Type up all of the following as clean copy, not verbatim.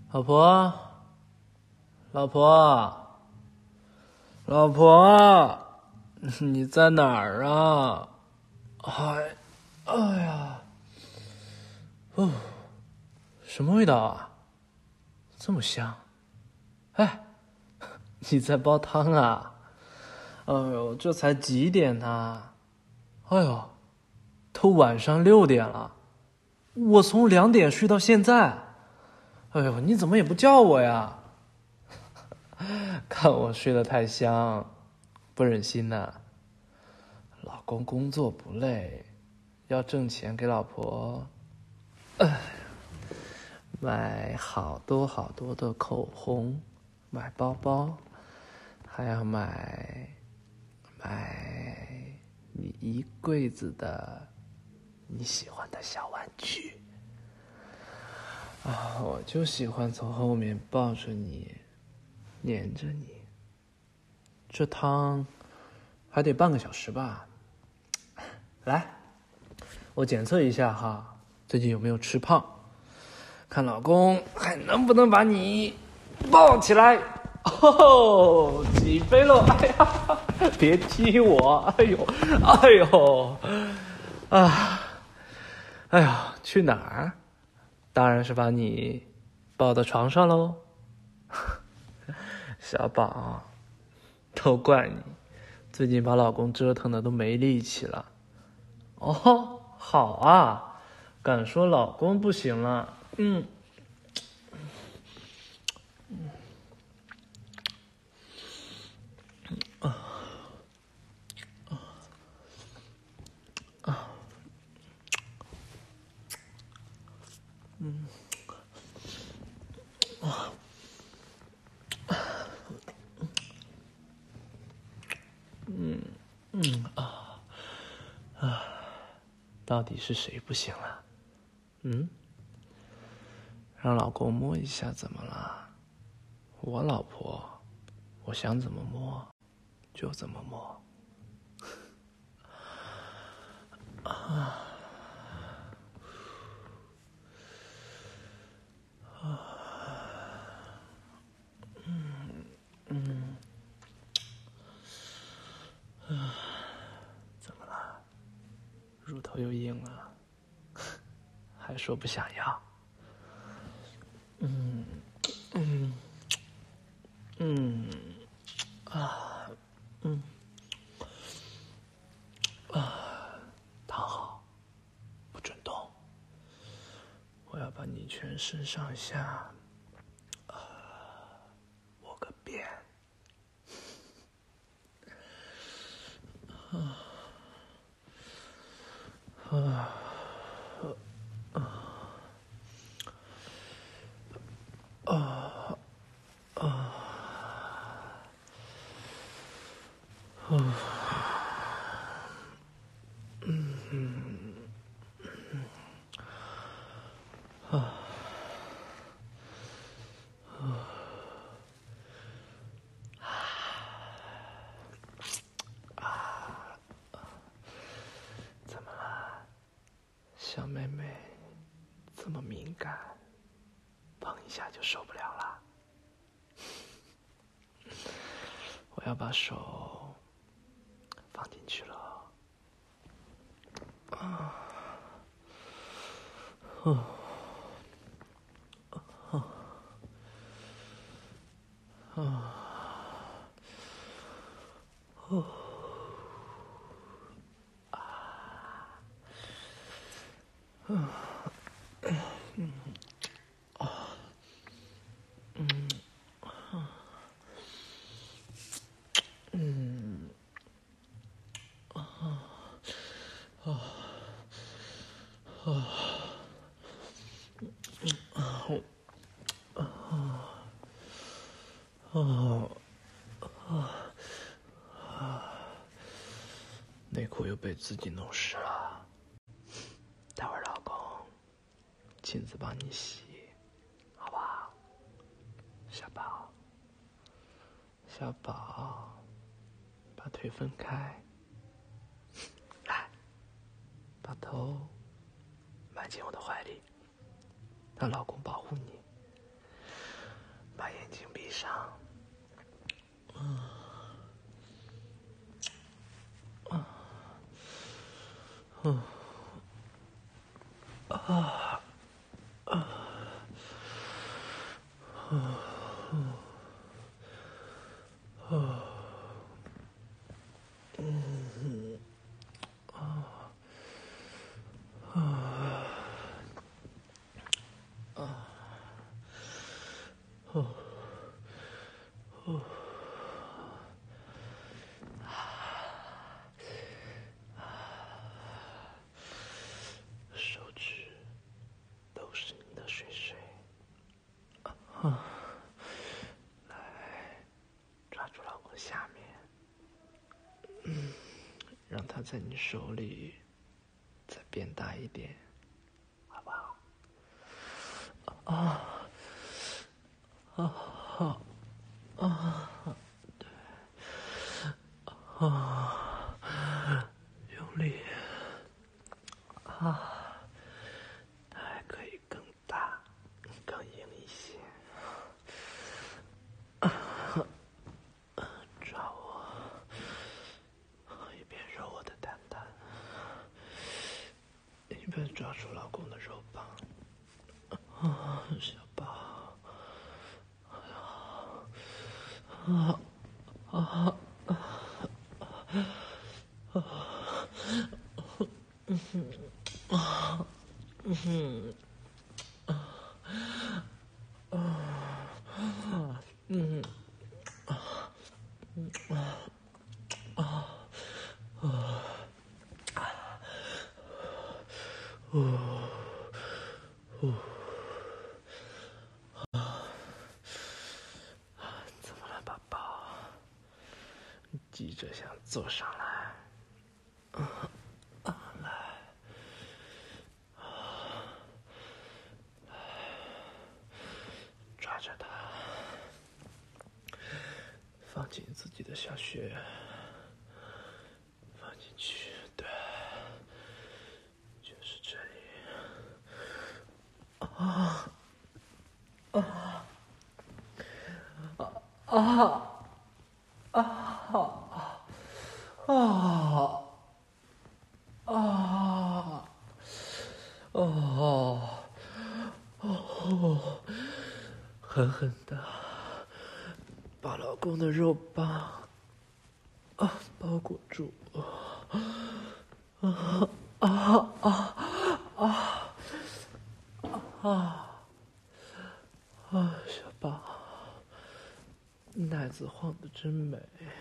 老婆，老婆，老婆，你在哪儿啊？哎呀，哦，什么味道啊？这么香！哎，你在煲汤啊？哎呦，这才几点呢？哎呦，都晚上6点了，我从2点睡到现在。哎呦，你怎么也不叫我呀？看我睡得太香，不忍心呐。老公工作不累，要挣钱给老婆，买好多好多的口红，买包包，还要买你一柜子的你喜欢的小玩具。啊，我就喜欢从后面抱着你，黏着你。这汤还得半个小时吧？来，我检测一下哈，最近有没有吃胖？看老公还能不能把你抱起来？哦，起飞了！哎呀，别踢我！哎呦，哎呦，啊，哎呀，去哪儿？当然是把你抱到床上喽。小宝，都怪你，最近把老公折腾的都没力气了。哦，好啊，敢说老公不行了。到底是谁不行了？让老公摸一下怎么了？我老婆，我想怎么摸就怎么摸。怎么了？乳头又硬了，还说不想要。躺好，不准动。我要把你全身上下摸个遍。怎么了，小妹妹？这么敏感，碰一下就受不了了。我要把手放进去了。内裤又被自己弄湿了，待会儿老公亲自帮你洗，好不好？小宝，小宝，把腿分开，来，把头埋进我的怀里，让老公保护你。 手指都是你的水水。来，抓住老公下面，让它在你手里再变大一点，好不好？对，用力，它还可以更大、更硬一些。抓我，一边揉我的蛋蛋，一边抓住老公的肉棒。小宝，怎么了，宝宝？急着想坐上来？抓着它，放进自己的小穴，放进去，对，就是这里。狠狠的把老公的肉棒包裹住。小宝，奶子晃得真美。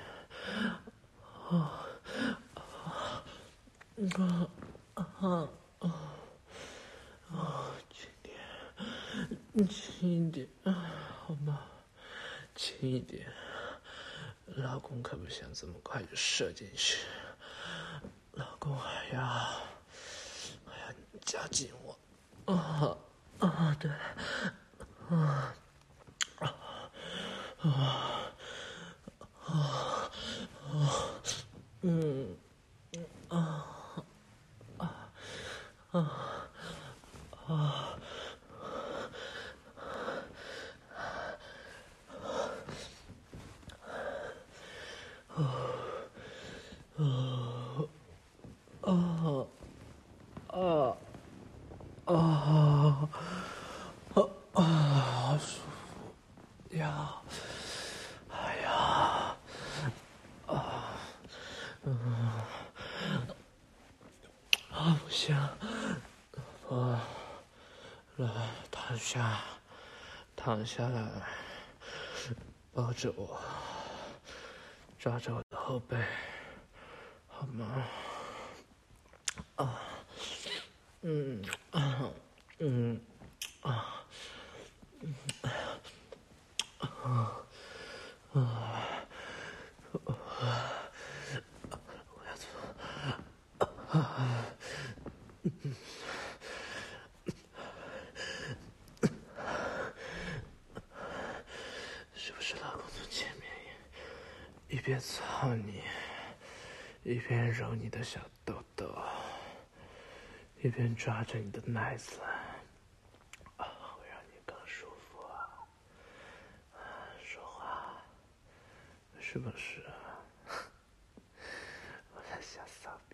轻一点，好吗？轻一点，老公可不想这么快就射进去，老公还要你夹紧我。对，好舒服呀！哎呀，不行，来躺下来，抱着我，抓着我的后背，好吗？是不是老公从前面一边操你，一边揉你的小豆豆，一边抓着你的奶子，会让你更舒服啊？说话，是不是？我的小骚逼。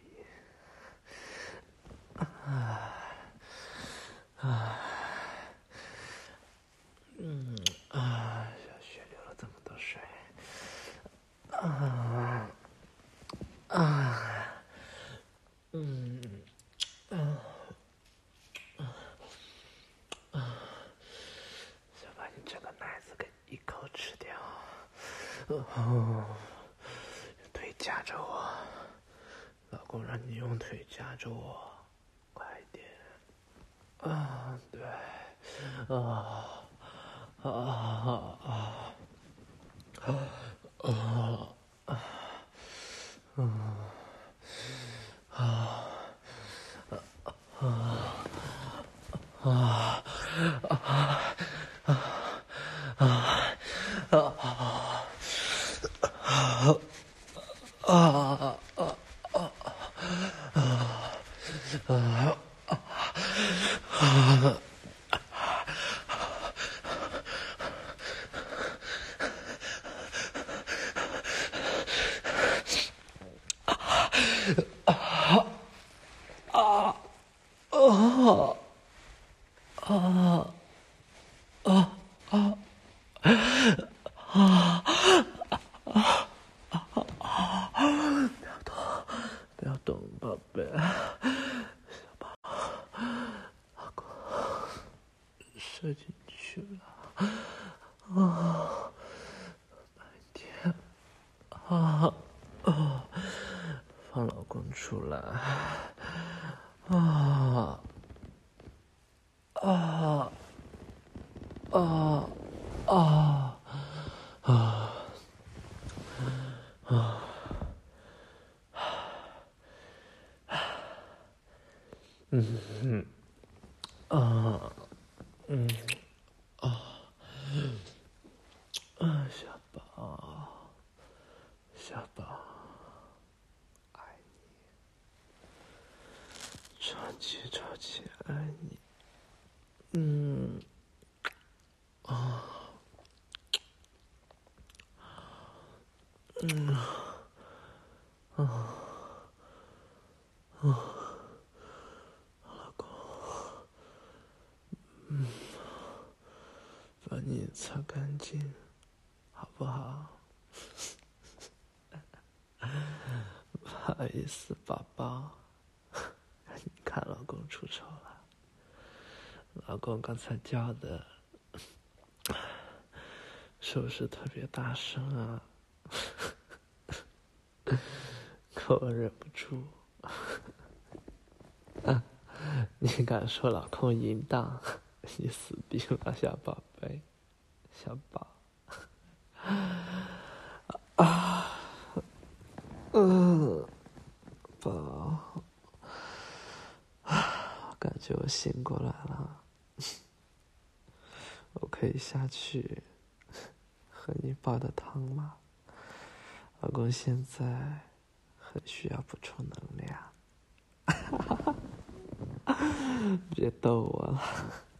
想把你整个奶子给一口吃掉。腿夹着我，老公，让你用腿夹着我，快点。对，不要动，宝贝，小宝，老公射进去了，慢点，放老公出来，小宝，小宝，爱你，超级超级爱你，老公，把你擦干净，好不好？不好意思，宝宝，你看老公出丑了。老公刚才叫的，是不是特别大声啊？可我忍不住。你敢说老公淫荡？你死定了，小宝贝，小宝。宝，感觉我醒过来了，我可以下去喝你煲的汤吗？老公现在很需要补充能量。别逗我了。